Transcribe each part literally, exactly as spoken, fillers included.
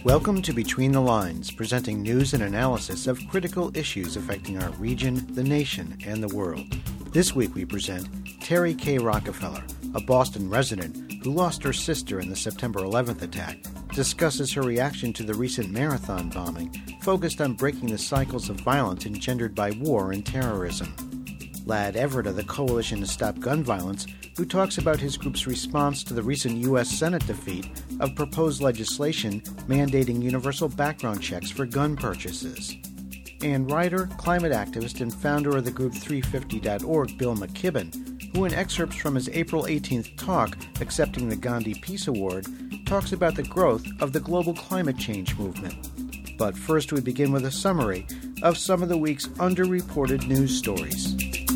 Welcome to Between the Lines, presenting news and analysis of critical issues affecting our region, the nation, and the world. This week we present Terry K. Rockefeller, a Boston resident who lost her sister in the September eleventh attack, discusses her reaction to the recent marathon bombing, focused on breaking the cycles of violence engendered by war and terrorism. Lad Everett of the Coalition to Stop Gun Violence, who talks about his group's response to the recent U S Senate defeat of proposed legislation mandating universal background checks for gun purchases. And writer, climate activist, and founder of the group three fifty dot org, Bill McKibben, who in excerpts from his April eighteenth talk accepting the Gandhi Peace Award, talks about the growth of the global climate change movement. But first we begin with a summary of some of the week's underreported news stories.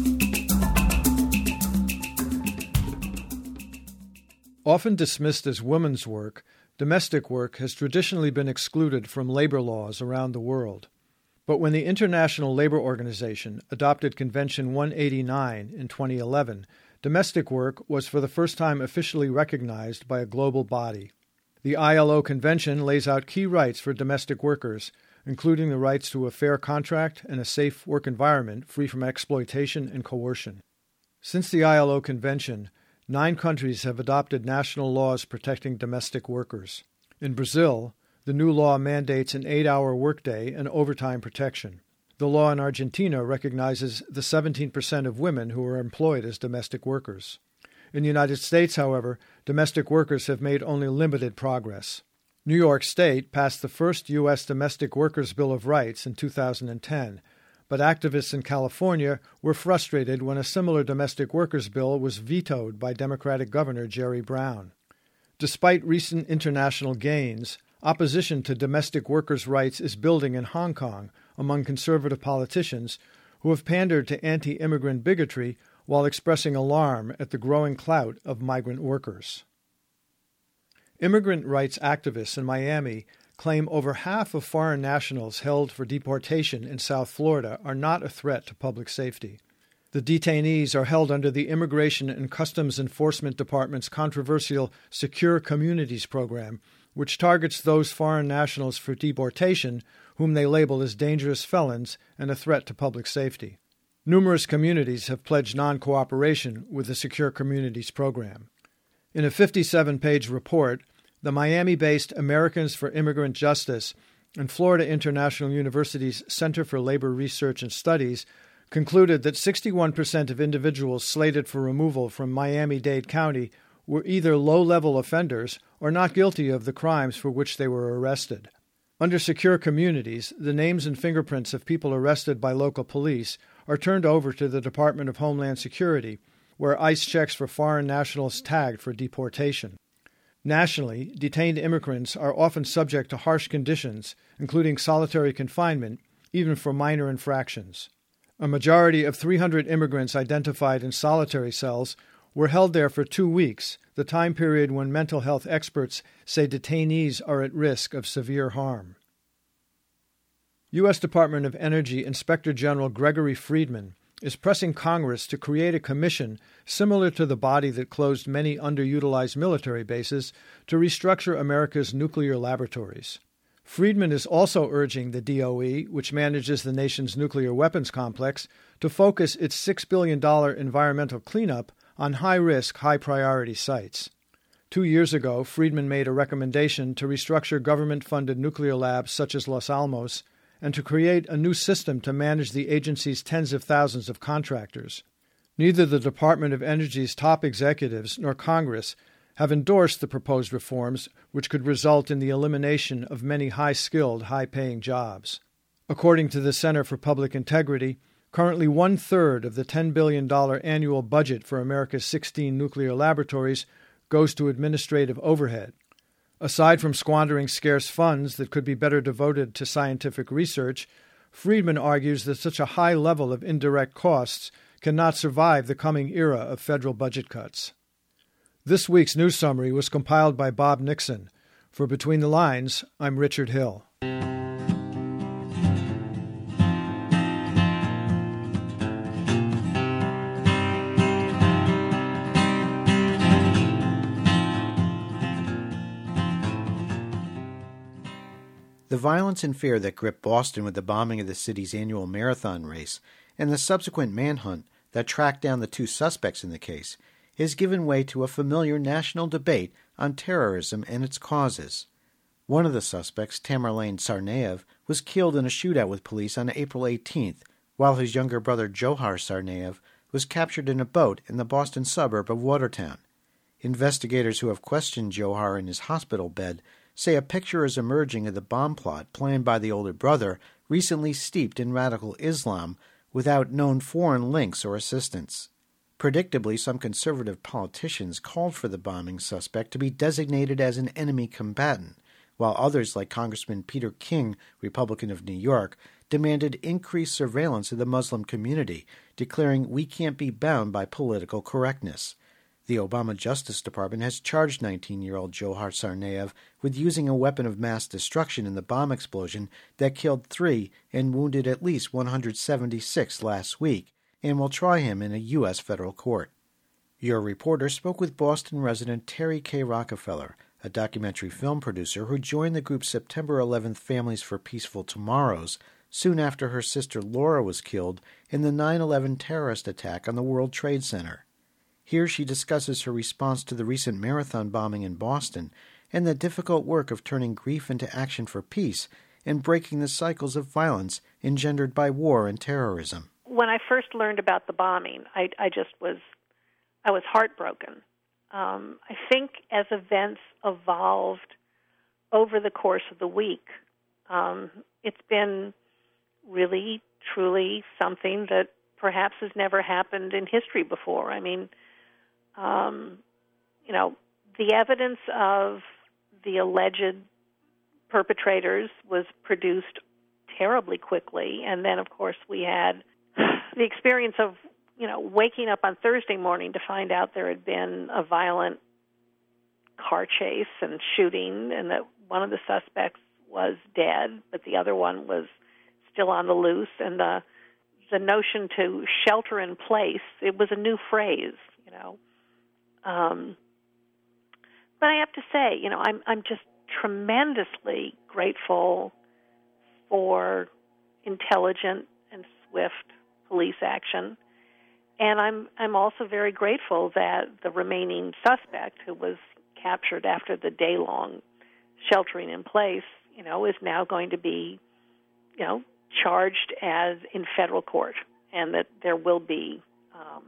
Often dismissed as women's work, domestic work has traditionally been excluded from labor laws around the world. But when the International Labor Organization adopted Convention one eighty-nine in twenty eleven, domestic work was for the first time officially recognized by a global body. The I L O Convention lays out key rights for domestic workers, including the rights to a fair contract and a safe work environment free from exploitation and coercion. Since the I L O Convention, Nine countries have adopted national laws protecting domestic workers. In Brazil, the new law mandates an eight-hour workday and overtime protection. The law in Argentina recognizes the seventeen percent of women who are employed as domestic workers. In the United States, however, domestic workers have made only limited progress. New York State passed the first U S Domestic Workers Bill of Rights in two thousand ten, but activists in California were frustrated when a similar domestic workers bill was vetoed by Democratic Governor Jerry Brown. Despite recent international gains, opposition to domestic workers' rights is building in Hong Kong among conservative politicians who have pandered to anti-immigrant bigotry while expressing alarm at the growing clout of migrant workers. Immigrant rights activists in Miami claim over half of foreign nationals held for deportation in South Florida are not a threat to public safety. The detainees are held under the Immigration and Customs Enforcement Department's controversial Secure Communities program, which targets those foreign nationals for deportation whom they label as dangerous felons and a threat to public safety. Numerous communities have pledged non-cooperation with the Secure Communities program. In a fifty-seven page report, the Miami-based Americans for Immigrant Justice and Florida International University's Center for Labor Research and Studies concluded that sixty-one percent of individuals slated for removal from Miami-Dade County were either low-level offenders or not guilty of the crimes for which they were arrested. Under Secure Communities, the names and fingerprints of people arrested by local police are turned over to the Department of Homeland Security, where ICE checks for foreign nationals tagged for deportation. Nationally, detained immigrants are often subject to harsh conditions, including solitary confinement, even for minor infractions. A majority of three hundred immigrants identified in solitary cells were held there for two weeks, the time period when mental health experts say detainees are at risk of severe harm. U S Department of Energy Inspector General Gregory Friedman is pressing Congress to create a commission similar to the body that closed many underutilized military bases to restructure America's nuclear laboratories. Friedman is also urging the D O E, which manages the nation's nuclear weapons complex, to focus its six billion dollars environmental cleanup on high-risk, high-priority sites. Two years ago, Friedman made a recommendation to restructure government-funded nuclear labs such as Los Alamos and to create a new system to manage the agency's tens of thousands of contractors. Neither the Department of Energy's top executives nor Congress have endorsed the proposed reforms, which could result in the elimination of many high-skilled, high-paying jobs. According to the Center for Public Integrity, currently one-third of the ten billion dollars annual budget for America's sixteen nuclear laboratories goes to administrative overhead. Aside from squandering scarce funds that could be better devoted to scientific research, Friedman argues that such a high level of indirect costs cannot survive the coming era of federal budget cuts. This week's news summary was compiled by Bob Nixon. For Between the Lines, I'm Richard Hill. The violence and fear that gripped Boston with the bombing of the city's annual marathon race and the subsequent manhunt that tracked down the two suspects in the case has given way to a familiar national debate on terrorism and its causes. One of the suspects, Tamerlane Tsarnaev, was killed in a shootout with police on April eighteenth, while his younger brother Dzhokhar Tsarnaev was captured in a boat in the Boston suburb of Watertown. Investigators who have questioned Dzhokhar in his hospital bed say a picture is emerging of the bomb plot planned by the older brother, recently steeped in radical Islam, without known foreign links or assistance. Predictably, some conservative politicians called for the bombing suspect to be designated as an enemy combatant, while others, like Congressman Peter King, Republican of New York, demanded increased surveillance of the Muslim community, declaring we can't be bound by political correctness. The Obama Justice Department has charged nineteen-year-old Dzhokhar Tsarnaev with using a weapon of mass destruction in the bomb explosion that killed three and wounded at least one hundred seventy-six last week, and will try him in a U S federal court. Your reporter spoke with Boston resident Terry K. Rockefeller, a documentary film producer who joined the group September eleventh Families for Peaceful Tomorrows soon after her sister Laura was killed in the nine eleven terrorist attack on the World Trade Center. Here she discusses her response to the recent marathon bombing in Boston and the difficult work of turning grief into action for peace and breaking the cycles of violence engendered by war and terrorism. When I first learned about the bombing, I, I just was, I was heartbroken. Um, I think as events evolved over the course of the week, um, it's been really, truly something that perhaps has never happened in history before. I mean, um, you know, the evidence of the alleged perpetrators was produced terribly quickly, and then, of course, we had the experience of, you know, waking up on Thursday morning to find out there had been a violent car chase and shooting, and that one of the suspects was dead, but the other one was still on the loose, and the the notion to shelter in place, it was a new phrase, you know. Um, but I have to say, you know, I'm I'm just tremendously grateful for intelligent and swift police action, and I'm I'm also very grateful that the remaining suspect, who was captured after the day-long sheltering in place, you know, is now going to be, you know, charged as in federal court, and that there will be um,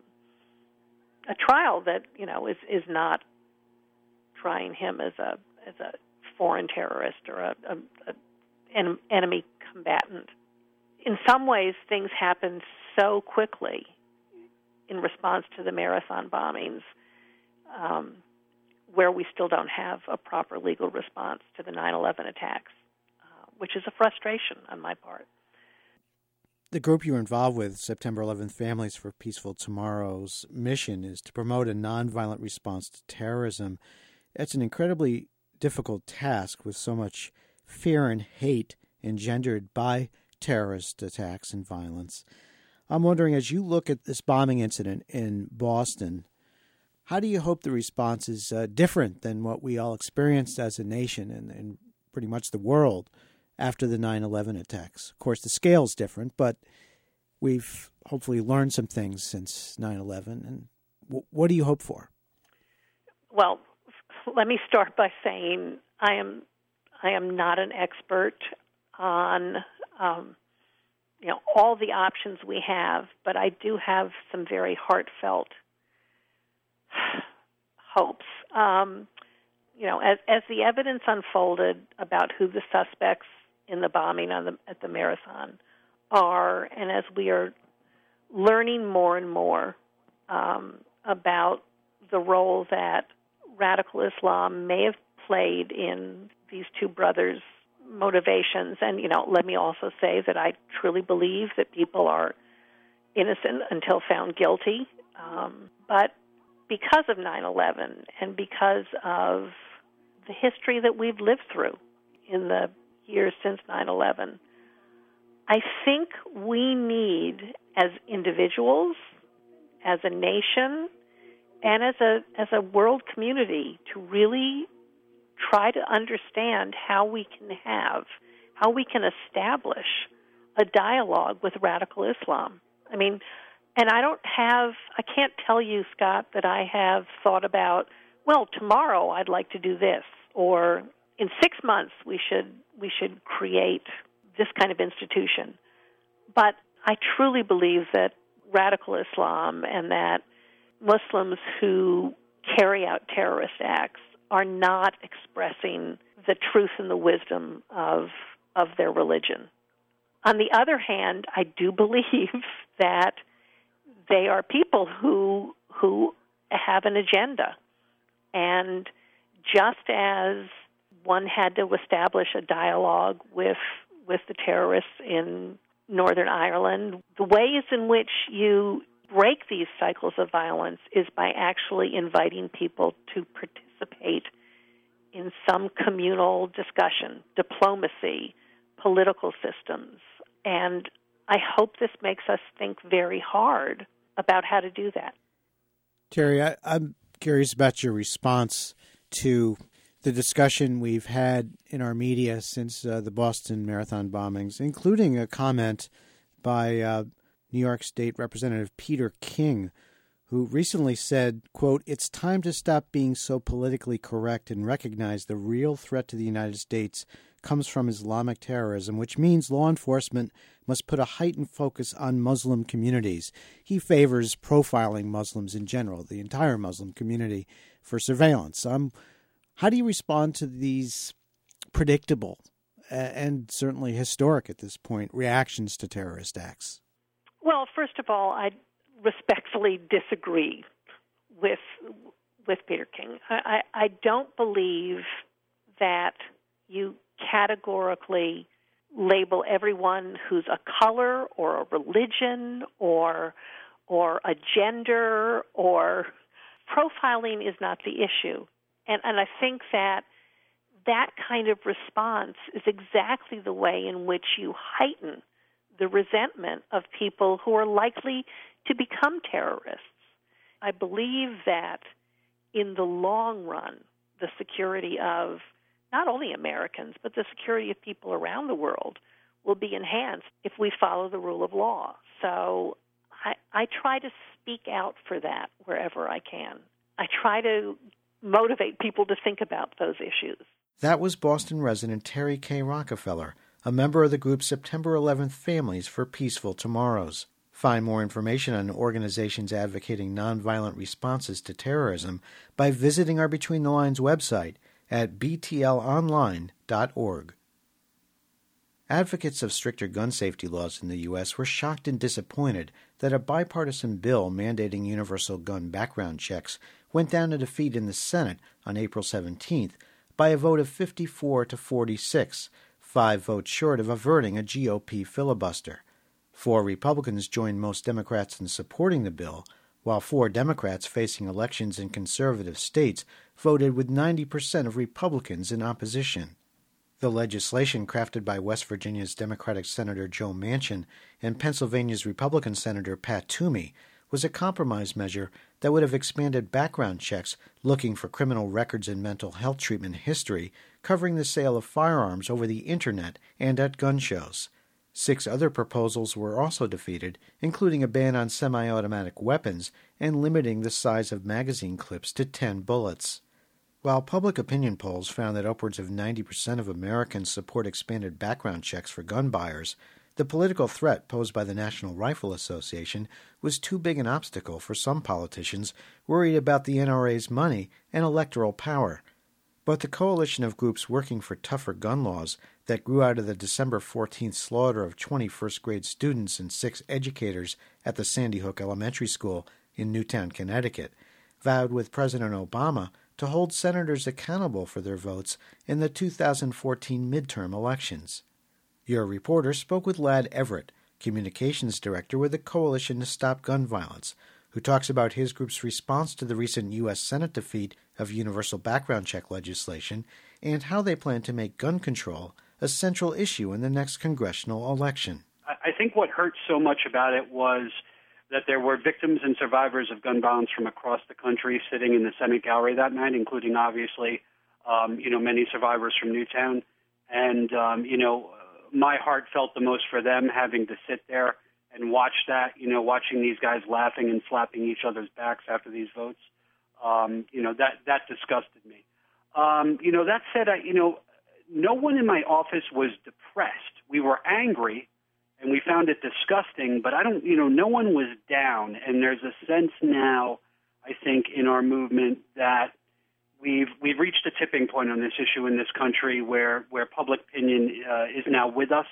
a trial that, you know, is, is not trying him as a as a foreign terrorist or a, a, a en- enemy combatant. In some ways, things happened so quickly in response to the marathon bombings, um, where we still don't have a proper legal response to the nine eleven attacks, uh, which is a frustration on my part. The group you're involved with, September eleventh Families for Peaceful Tomorrow's mission is to promote a nonviolent response to terrorism. It's an incredibly difficult task with so much fear and hate engendered by terrorist attacks and violence. I'm wondering, as you look at this bombing incident in Boston, how do you hope the response is uh, different than what we all experienced as a nation and, and pretty much the world after the nine eleven attacks? Of course, the scale's different, but we've hopefully learned some things since nine eleven. And w- what do you hope for? Well, let me start by saying I am I am not an expert on um, you know all the options we have, but I do have some very heartfelt hopes. Um, you know, as as the evidence unfolded about who the suspects in the bombing on the at the marathon are, and as we are learning more and more um, about the role that radical Islam may have played in these two brothers' motivations, and you know, let me also say that I truly believe that people are innocent until found guilty, um, but because of nine eleven and because of the history that we've lived through in the years since nine eleven, I think we need, as individuals, as a nation, and as a as a world community, to really try to understand how we can have how we can establish a dialogue with radical Islam. I mean, and I don't have, I can't tell you, Scott, that I have thought about, well, tomorrow I'd like to do this, or in six months we should we should create this kind of institution. But I truly believe that radical Islam and that Muslims who carry out terrorist acts are not expressing the truth and the wisdom of of their religion. On the other hand, I do believe that they are people who who have an agenda. And just as one had to establish a dialogue with with the terrorists in Northern Ireland, the ways in which you break these cycles of violence is by actually inviting people to participate in some communal discussion, diplomacy, political systems. And I hope this makes us think very hard about how to do that. Terry, I, I'm curious about your response to the discussion we've had in our media since uh, the Boston Marathon bombings, including a comment by uh, New York State Representative Peter King, who recently said, quote, "It's time to stop being so politically correct and recognize the real threat to the United States comes from Islamic terrorism, which means law enforcement must put a heightened focus on Muslim communities." He favors profiling Muslims in general, the entire Muslim community, for surveillance. Um, how do you respond to these predictable uh, and certainly historic at this point reactions to terrorist acts? Well, first of all, I respectfully disagree with with Peter King. I, I, I don't believe that you categorically label everyone who's a color or a religion or or a gender, or profiling is not the issue. And and I think that that kind of response is exactly the way in which you heighten the resentment of people who are likely to become terrorists. I believe that in the long run, the security of not only Americans, but the security of people around the world will be enhanced if we follow the rule of law. So I, I try to speak out for that wherever I can. I try to motivate people to think about those issues. That was Boston resident Terry K. Rockefeller, a member of the group September eleventh Families for Peaceful Tomorrows. Find more information on organizations advocating nonviolent responses to terrorism by visiting our Between the Lines website at b t l online dot org. Advocates of stricter gun safety laws in the U S were shocked and disappointed that a bipartisan bill mandating universal gun background checks went down to defeat in the Senate on April seventeenth by a vote of fifty-four to forty-six, five votes short of averting a G O P filibuster. Four Republicans joined most Democrats in supporting the bill, while four Democrats facing elections in conservative states voted with ninety percent of Republicans in opposition. The legislation, crafted by West Virginia's Democratic Senator Joe Manchin and Pennsylvania's Republican Senator Pat Toomey, was a compromise measure that would have expanded background checks looking for criminal records and mental health treatment history, covering the sale of firearms over the Internet and at gun shows. Six other proposals were also defeated, including a ban on semi-automatic weapons and limiting the size of magazine clips to ten bullets. While public opinion polls found that upwards of ninety percent of Americans support expanded background checks for gun buyers, the political threat posed by the National Rifle Association was too big an obstacle for some politicians worried about the N R A's money and electoral power. But the coalition of groups working for tougher gun laws that grew out of the December fourteenth slaughter of twenty first-grade students and six educators at the Sandy Hook Elementary School in Newtown, Connecticut, vowed with President Obama to hold senators accountable for their votes in the two thousand fourteen midterm elections. Your reporter spoke with Ladd Everett, communications director with the Coalition to Stop Gun Violence, who talks about his group's response to the recent U S Senate defeat of universal background check legislation and how they plan to make gun control a central issue in the next congressional election. I think what hurt so much about it was that there were victims and survivors of gun violence from across the country sitting in the Senate gallery that night, including, obviously, um, you know, many survivors from Newtown. And, um, you know, my heart felt the most for them having to sit there and watch that, you know, watching these guys laughing and slapping each other's backs after these votes. Um, you know, that, that disgusted me. Um, you know, that said, I, you know, no one in my office was depressed. We were angry and we found it disgusting, but I don't, you know, no one was down. And there's a sense now, I think, in our movement that we've, we've reached a tipping point on this issue in this country where, where public opinion uh, is now with us.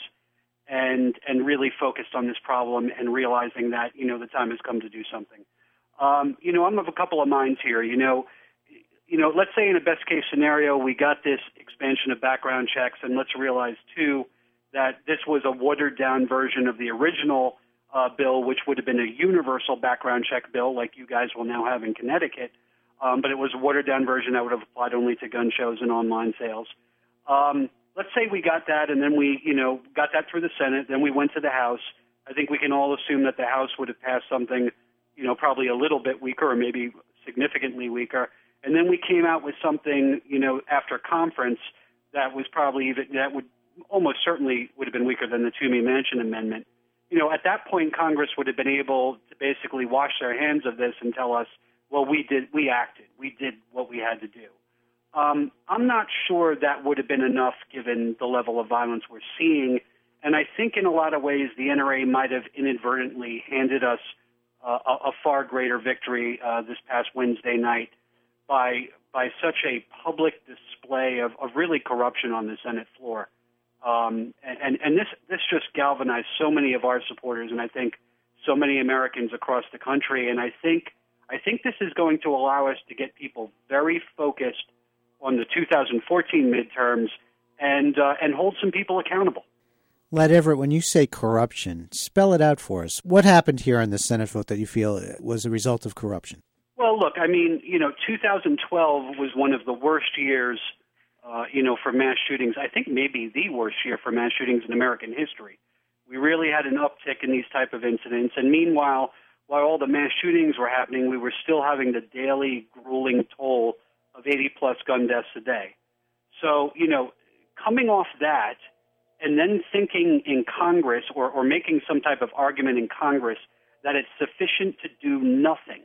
And and really focused on this problem and realizing that, you know, the time has come to do something. Um, you know, I'm of a couple of minds here. You know, you know, let's say in a best case scenario, we got this expansion of background checks, and let's realize too that this was a watered down version of the original uh, bill, which would have been a universal background check bill, like you guys will now have in Connecticut. Um, but it was a watered down version that would have applied only to gun shows and online sales. Um, Let's say we got that, and then we, you know, got that through the Senate. Then we went to the House. I think we can all assume that the House would have passed something, you know, probably a little bit weaker or maybe significantly weaker. And then we came out with something, you know, after conference that was probably even that would almost certainly would have been weaker than the Toomey Manchin amendment. You know, at that point, Congress would have been able to basically wash their hands of this and tell us, well, we did, we acted, we did what we had to do. Um, I'm not sure that would have been enough given the level of violence we're seeing. And I think in a lot of ways the N R A might have inadvertently handed us uh, a, a far greater victory uh, this past Wednesday night by by such a public display of, of really corruption on the Senate floor. Um, and, and this, this just galvanized so many of our supporters, and I think so many Americans across the country. And I think I think this is going to allow us to get people very focused on the two thousand fourteen midterms and uh, and hold some people accountable. Ladd Everett, when you say corruption, spell it out for us. What happened here on the Senate vote that you feel was a result of corruption? Well, look, I mean, you know, two thousand twelve was one of the worst years, uh, you know, for mass shootings. I think maybe the worst year for mass shootings in American history. We really had an uptick in these type of incidents. And meanwhile, while all the mass shootings were happening, we were still having the daily grueling toll of eighty-plus gun deaths a day. So, you know, coming off that and then thinking in Congress or, or making some type of argument in Congress that it's sufficient to do nothing,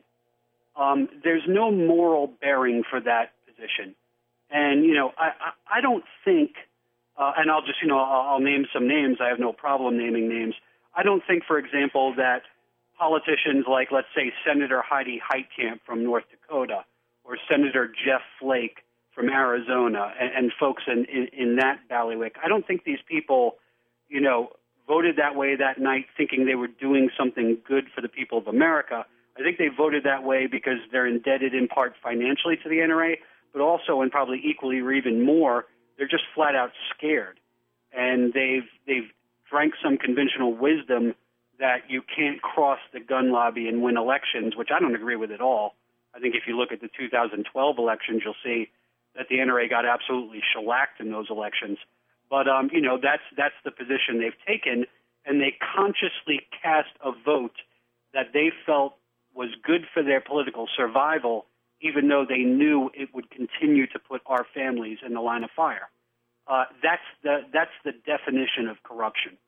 um, there's no moral bearing for that position. And, you know, I, I, I don't think, uh, and I'll just, you know, I'll, I'll name some names. I have no problem naming names. I don't think, for example, that politicians like, let's say, Senator Heidi Heitkamp from North Dakota or Senator Jeff Flake from Arizona and, and folks in, in, in that bailiwick, I don't think these people, you know, voted that way that night thinking they were doing something good for the people of America. I think they voted that way because they're indebted in part financially to the N R A, but also, and probably equally or even more, they're just flat out scared. And they've they've drank some conventional wisdom that you can't cross the gun lobby and win elections, which I don't agree with at all. I think if you look at the two thousand twelve elections, you'll see that the N R A got absolutely shellacked in those elections. But, um, you know, that's that's the position they've taken, and they consciously cast a vote that they felt was good for their political survival, even though they knew it would continue to put our families in the line of fire. Uh, that's the that's the definition of corruption.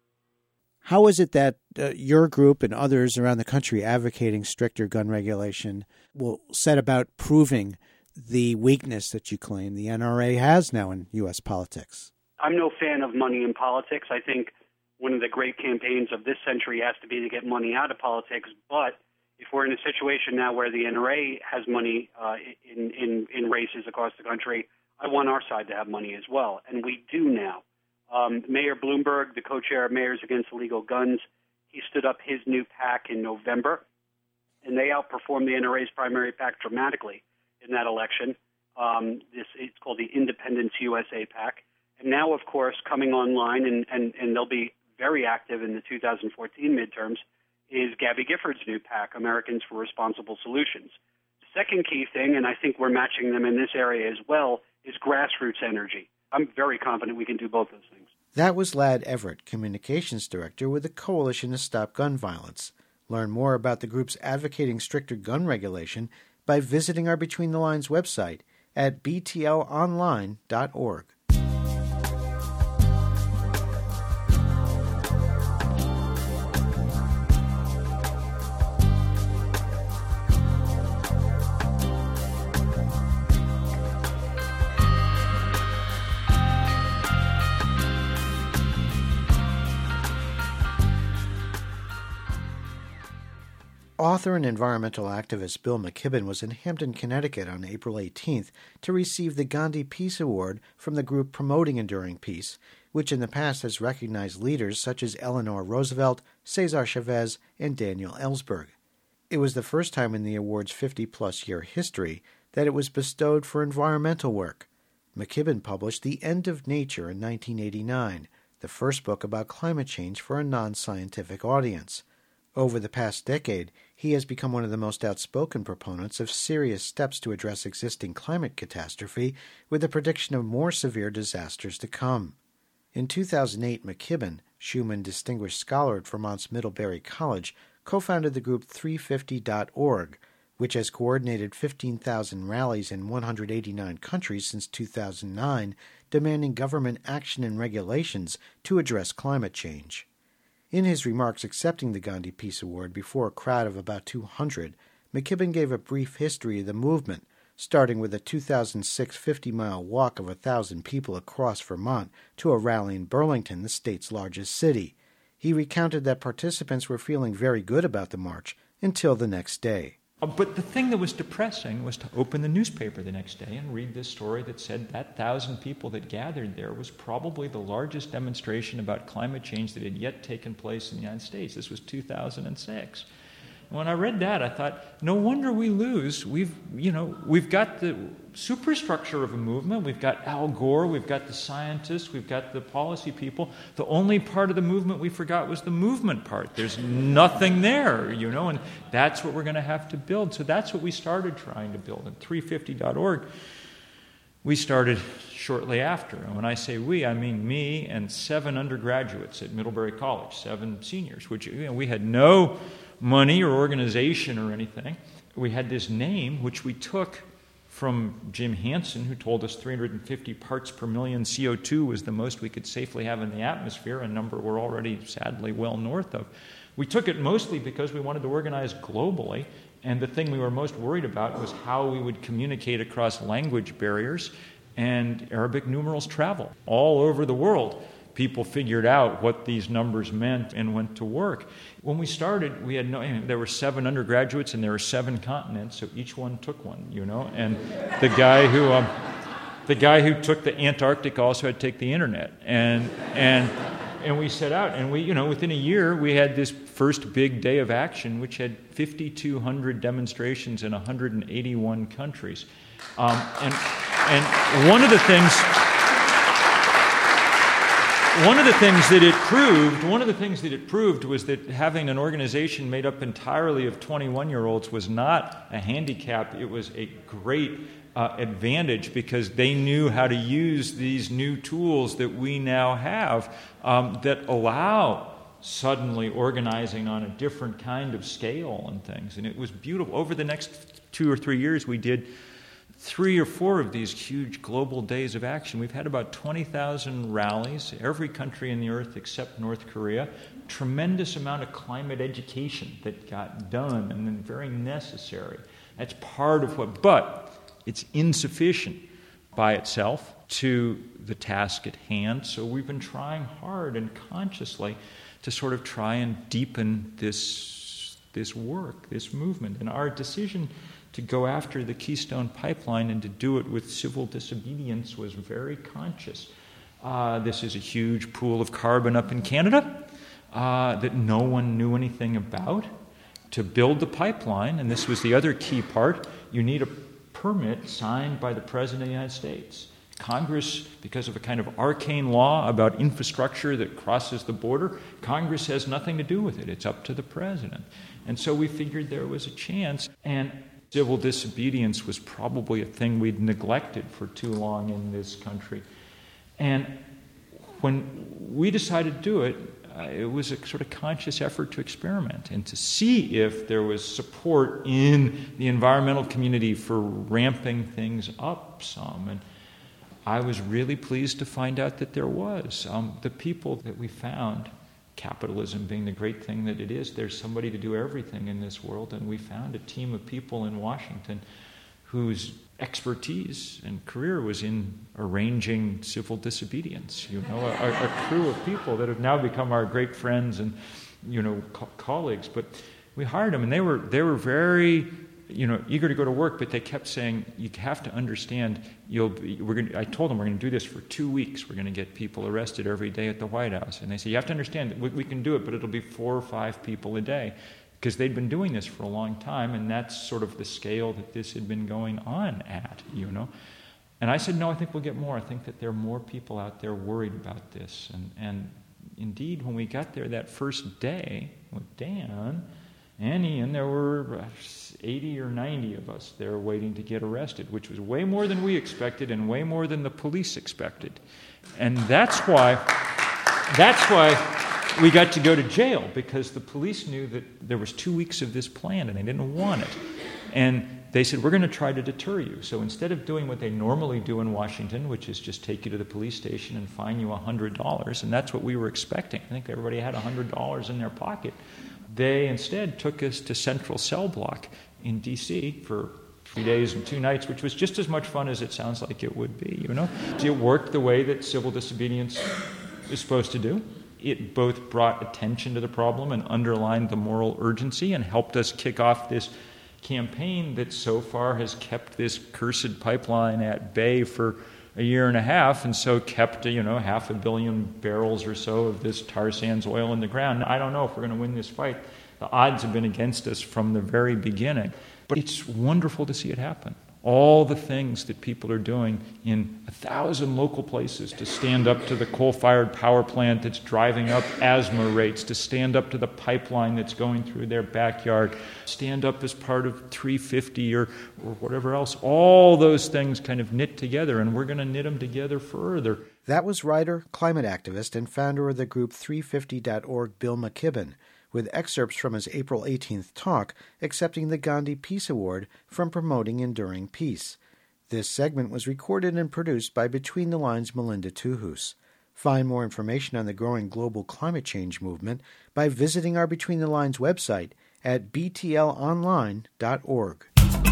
How is it that uh, your group and others around the country advocating stricter gun regulation will set about proving the weakness that you claim the N R A has now in U S politics? I'm no fan of money in politics. I think one of the great campaigns of this century has to be to get money out of politics. But if we're in a situation now where the N R A has money uh, in, in, in races across the country, I want our side to have money as well. And we do now. Um, Mayor Bloomberg, the co-chair of Mayors Against Illegal Guns, he stood up his new PAC in November, and they outperformed the N R A's primary PAC dramatically in that election. Um, this it's called the Independence U S A PAC. And now, of course, coming online, and, and, and they'll be very active in the two thousand fourteen midterms, is Gabby Gifford's new PAC, Americans for Responsible Solutions. The second key thing, and I think we're matching them in this area as well, is grassroots energy. I'm very confident we can do both those things. That was Ladd Everett, Communications Director with the Coalition to Stop Gun Violence. Learn more about the groups advocating stricter gun regulation by visiting our Between the Lines website at b t l online dot org. Author and environmental activist Bill McKibben was in Hampton, Connecticut on April eighteenth to receive the Gandhi Peace Award from the group Promoting Enduring Peace, which in the past has recognized leaders such as Eleanor Roosevelt, Cesar Chavez, and Daniel Ellsberg. It was the first time in the award's fifty-plus year history that it was bestowed for environmental work. McKibben published The End of Nature in nineteen eighty-nine, the first book about climate change for a non-scientific audience. Over the past decade, he has become one of the most outspoken proponents of serious steps to address existing climate catastrophe, with the prediction of more severe disasters to come. In two thousand eight, McKibben, Schumann Distinguished Scholar at Vermont's Middlebury College, co-founded the group three fifty dot org, which has coordinated fifteen thousand rallies in one hundred eighty-nine countries since two thousand nine, demanding government action and regulations to address climate change. In his remarks accepting the Gandhi Peace Award before a crowd of about two hundred, McKibben gave a brief history of the movement, starting with a two thousand six fifty-mile walk of one thousand people across Vermont to a rally in Burlington, the state's largest city. He recounted that participants were feeling very good about the march until the next day. Uh, but the thing that was depressing was to open the newspaper the next day and read this story that said that thousand people that gathered there was probably the largest demonstration about climate change that had yet taken place in the United States. This was two thousand six. When I read that, I thought, no wonder we lose. We've, you know, we've got the superstructure of a movement. We've got Al Gore. We've got the scientists. We've got the policy people. The only part of the movement we forgot was the movement part. There's nothing there, you know, and that's what we're going to have to build. So that's what we started trying to build. And three fifty dot org, we started shortly after. And when I say we, I mean me and seven undergraduates at Middlebury College, seven seniors, which, you know, we had no money or organization or anything. We had this name, which we took from Jim Hansen, who told us three hundred fifty parts per million C O two was the most we could safely have in the atmosphere, a number we're already sadly well north of. We took it mostly because we wanted to organize globally, and the thing we were most worried about was how we would communicate across language barriers and Arabic numerals travel. All over the world, people figured out what these numbers meant and went to work. When we started, we had no, I mean, there were seven undergraduates and there were seven continents, so each one took one, you know. And the guy who, um, the guy who took the Antarctic also had to take the internet. And and and we set out, and we, you know, within a year we had this first big day of action, which had fifty-two hundred demonstrations in one hundred eighty-one countries. Um, and and one of the things. One of the things that it proved, one of the things that it proved was that having an organization made up entirely of twenty-one-year-olds was not a handicap. It was a great uh, advantage because they knew how to use these new tools that we now have um, that allow suddenly organizing on a different kind of scale and things. And it was beautiful. Over the next two or three years, we did three or four of these huge global days of action. We've had about twenty thousand rallies, every country in the earth except North Korea. Tremendous amount of climate education that got done and then very necessary. That's part of what, but it's insufficient by itself to the task at hand. So we've been trying hard and consciously to sort of try and deepen this, this work, this movement. And our decision to go after the Keystone Pipeline and to do it with civil disobedience was very conscious. Uh, this is a huge pool of carbon up in Canada uh, that no one knew anything about. To build the pipeline, and this was the other key part, you need a permit signed by the President of the United States. Congress, because of a kind of arcane law about infrastructure that crosses the border, Congress has nothing to do with it. It's up to the President. And so we figured there was a chance, and civil disobedience was probably a thing we'd neglected for too long in this country. And when we decided to do it, uh, it was a sort of conscious effort to experiment and to see if there was support in the environmental community for ramping things up some. And I was really pleased to find out that there was. Um, the people that we found, capitalism being the great thing that it is, there's somebody to do everything in this world, and we found a team of people in Washington whose expertise and career was in arranging civil disobedience. You know, a, a crew of people that have now become our great friends and, you know, co- colleagues. But we hired them, and they were they were very, you know, eager to go to work, but they kept saying, you have to understand, you'll be, we're going I told them we're going to do this for two weeks. We're going to get people arrested every day at the White House. And they said, you have to understand, we, we can do it, but it'll be four or five people a day. Because they'd been doing this for a long time, and that's sort of the scale that this had been going on at, you know. And I said, no, I think we'll get more. I think that there are more people out there worried about this. And, and indeed, when we got there that first day with Dan, Annie, and there were eighty or ninety of us there waiting to get arrested, which was way more than we expected and way more than the police expected. And that's why, that's why we got to go to jail, because the police knew that there was two weeks of this plan and they didn't want it. And they said, we're going to try to deter you. So instead of doing what they normally do in Washington, which is just take you to the police station and fine you one hundred dollars, and that's what we were expecting. I think everybody had one hundred dollars in their pocket. They instead took us to Central Cell Block in D C for three days and two nights, which was just as much fun as it sounds like it would be, you know. It worked the way that civil disobedience is supposed to do. It both brought attention to the problem and underlined the moral urgency and helped us kick off this campaign that so far has kept this cursed pipeline at bay for a year and a half, and so kept, you know, half a billion barrels or so of this tar sands oil in the ground. I don't know if we're going to win this fight. The odds have been against us from the very beginning. But it's wonderful to see it happen. All the things that people are doing in a thousand local places to stand up to the coal-fired power plant that's driving up asthma rates, to stand up to the pipeline that's going through their backyard, stand up as part of three fifty or, or whatever else. All those things kind of knit together, and we're going to knit them together further. That was writer, climate activist, and founder of the group three fifty dot org, Bill McKibben, with excerpts from his April eighteenth talk accepting the Gandhi Peace Award from promoting enduring peace. This segment was recorded and produced by Between the Lines' Melinda Tuhus. Find more information on the growing global climate change movement by visiting our Between the Lines website at b t l online dot org.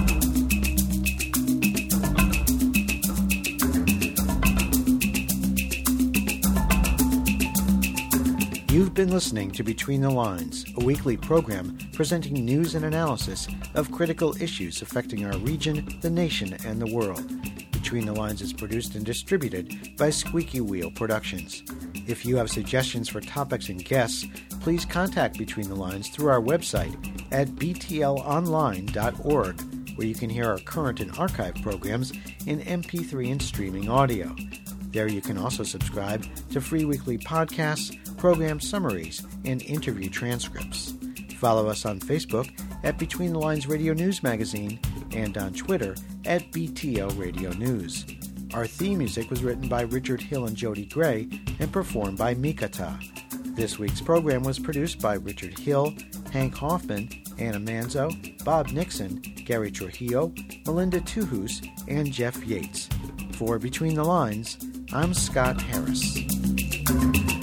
You've been listening to Between the Lines, a weekly program presenting news and analysis of critical issues affecting our region, the nation, and the world. Between the Lines is produced and distributed by Squeaky Wheel Productions. If you have suggestions for topics and guests, please contact Between the Lines through our website at b t l online dot org, where you can hear our current and archive programs in M P three and streaming audio. There you can also subscribe to free weekly podcasts, program summaries, and interview transcripts. Follow us on Facebook at Between the Lines Radio News Magazine and on Twitter at B T L Radio News. Our theme music was written by Richard Hill and Jody Gray and performed by Mikata. This week's program was produced by Richard Hill, Hank Hoffman, Anna Manzo, Bob Nixon, Gary Trujillo, Melinda Tuhus, and Jeff Yates. For Between the Lines, I'm Scott Harris.